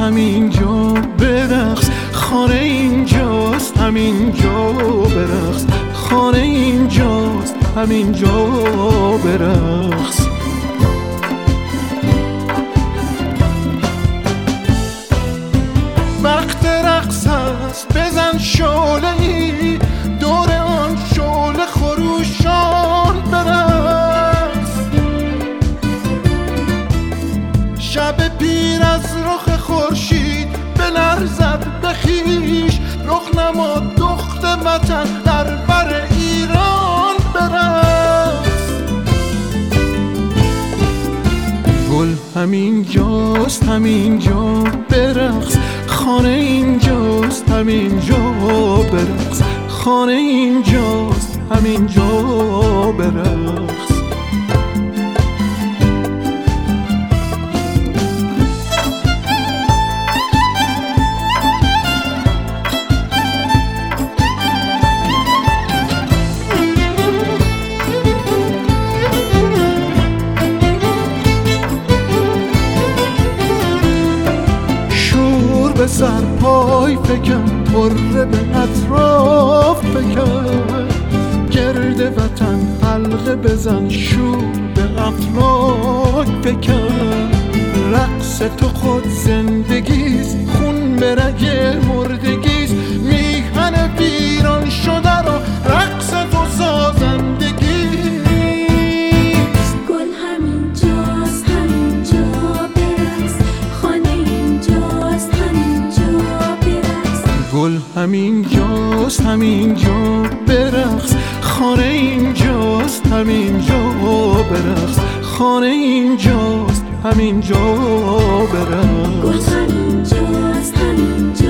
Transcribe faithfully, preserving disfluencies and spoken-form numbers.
همینجا برقص، خانه اینجاست همینجا برقص، خانه اینجاست همینجا برقص. وقت رقص هست بزن شعله ای، دور آن شعله خروشان برقص. شب پیر از رخ خورشید بلرزد به خویش، رخ نما دخت وطن در بر ایران برقص. گل همینجاست همینجا برقص، خانه اینجاست همینجا برقص، خانه اینجاست همینجا برقص. به سر پای فکن، پره به اطراف فکن، گرد وطن حلقه بزن، شور به افلاک فکن. رقص تو خود زندگیست، خون به رگ مردگیست، میهن ویران شده رو رقص تو سازندگیست. گل همینجاست همینجا برقص، خانه اینجاست همینجا برقص. گل همینجاست همینجا برقص، خانه اینجاست همینجا برقص، خانه اینجاست همینجا برقص. گل همینجاست همینجا